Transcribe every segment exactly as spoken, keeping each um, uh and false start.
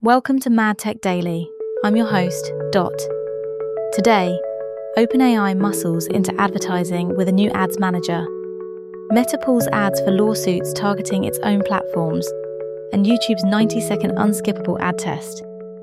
Welcome to Mad Tech Daily. I'm your host, Dot. Today, OpenAI muscles into advertising with a new ads manager. Meta pulls ads for lawsuits targeting its own platforms, and YouTube's ninety second unskippable ad test.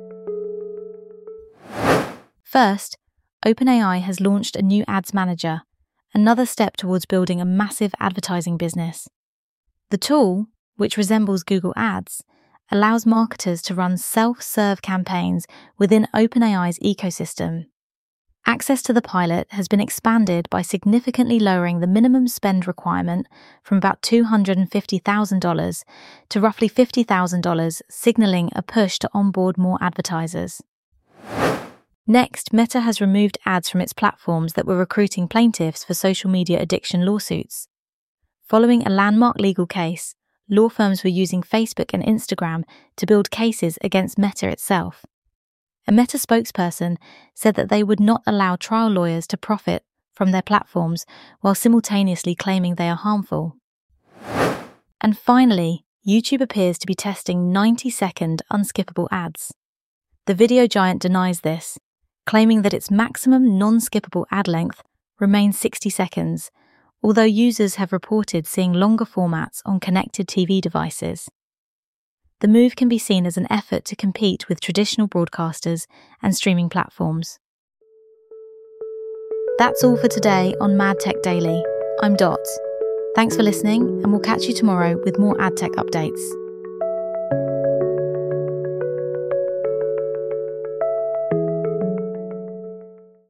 First, OpenAI has launched a new ads manager, another step towards building a massive advertising business. The tool, which resembles Google Ads, allows marketers to run self-serve campaigns within OpenAI's ecosystem. Access to the pilot has been expanded by significantly lowering the minimum spend requirement from about two hundred fifty thousand dollars to roughly fifty thousand dollars, signaling a push to onboard more advertisers. Next, Meta has removed ads from its platforms that were recruiting plaintiffs for social media addiction lawsuits. Following a landmark legal case, law firms were using Facebook and Instagram to build cases against Meta itself. A Meta spokesperson said that they would not allow trial lawyers to profit from their platforms while simultaneously claiming they are harmful. And finally, YouTube appears to be testing ninety second unskippable ads. The video giant denies this, claiming that its maximum non-skippable ad length remains sixty seconds, although users have reported seeing longer formats on connected T V devices. The move can be seen as an effort to compete with traditional broadcasters and streaming platforms. That's all for today on Mad Tech Daily. I'm Dot. Thanks for listening, and we'll catch you tomorrow with more ad tech updates.